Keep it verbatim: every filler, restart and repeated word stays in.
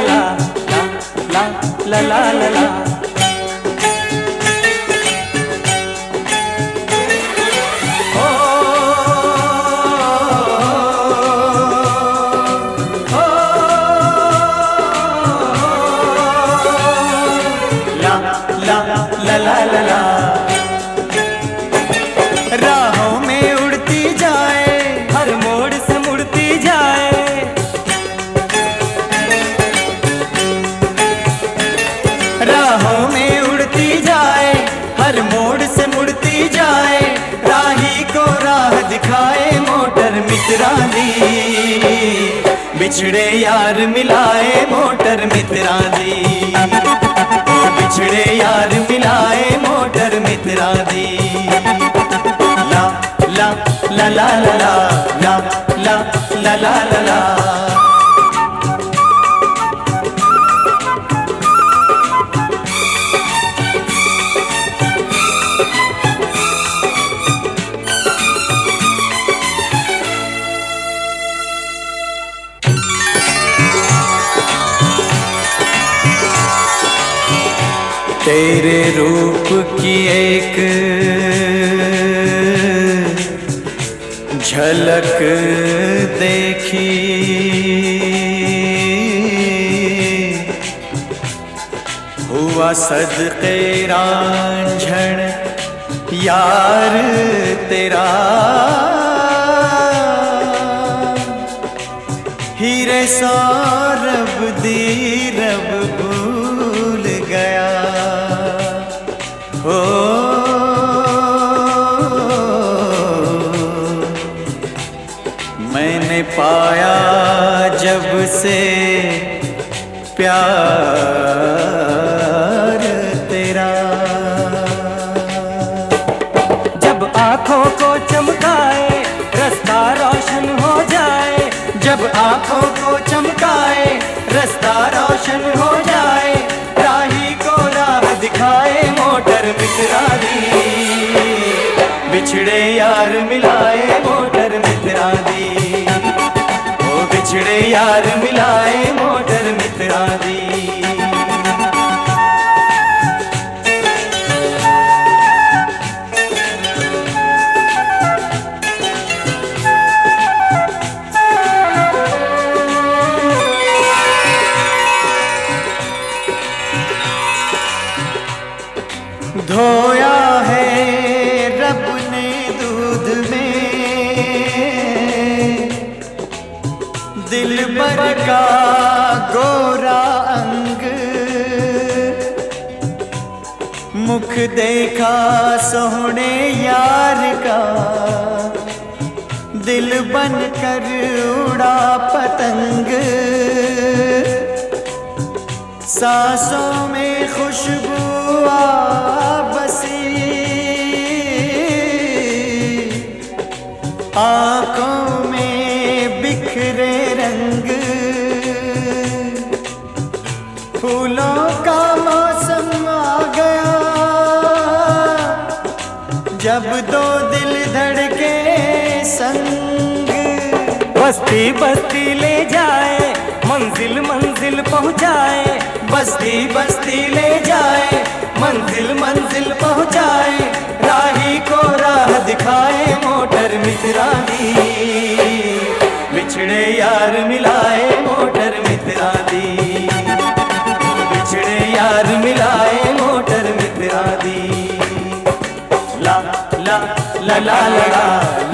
ला ला ला ला ला ला। ला ला ला ला। राहों में उड़ती जाए, हर मोड़ से मुड़ती जाए। राहों में उड़ती जाए, हर मोड़ से मुड़ती जाए। राही को राह दिखाए मोटर मित्रा दी, बिछड़े यार मिलाए मोटर मित्रा दी। बिछड़े यार मिलाए मोटर मित्रा दी। ला ला ला ला ला ला ला ला ला ला ला ला। तेरे रूप की एक झलक देखी, हुआ सदके रांझण यार तेरा। हीरे सौरभ दी रब भूल गया हो। मैंने पाया जब से प्यार तेरा। जब आँखों को चमकाए रास्ता रोशन हो जाए। जब आँखों को चमकाए रास्ता रोशन हो जाए। राही को राह दिखाए मोटर मित्रा दी, बिछड़े यार मिलाए मोटर मित्रा दी। ओ बिछड़े यार मिलाए मोटर मित्रा दी। धोया है रब ने दूध में दिलबर का गोरा अंग। मुख देखा सोहने यार का, दिल बन कर उड़ा पतंग। सांसों में खुशबू आ बसी, आँखों में बिखरे रंग। फूलों का मौसम आ गया जब दो दिल धड़के संग। बस्ती बस्ती ले जाए मंजिल मंजिल पहुँचाए। बस्ती बस्ती ले जाए मंजिल मंजिल पहुँचाए। राही को राह दिखाए मोटर मित्रा दी, बिछड़े यार मिलाए मोटर मित्रा दी। बिछड़े यार मिलाए मोटर मित्रा दी। ला ला ला ला ला ला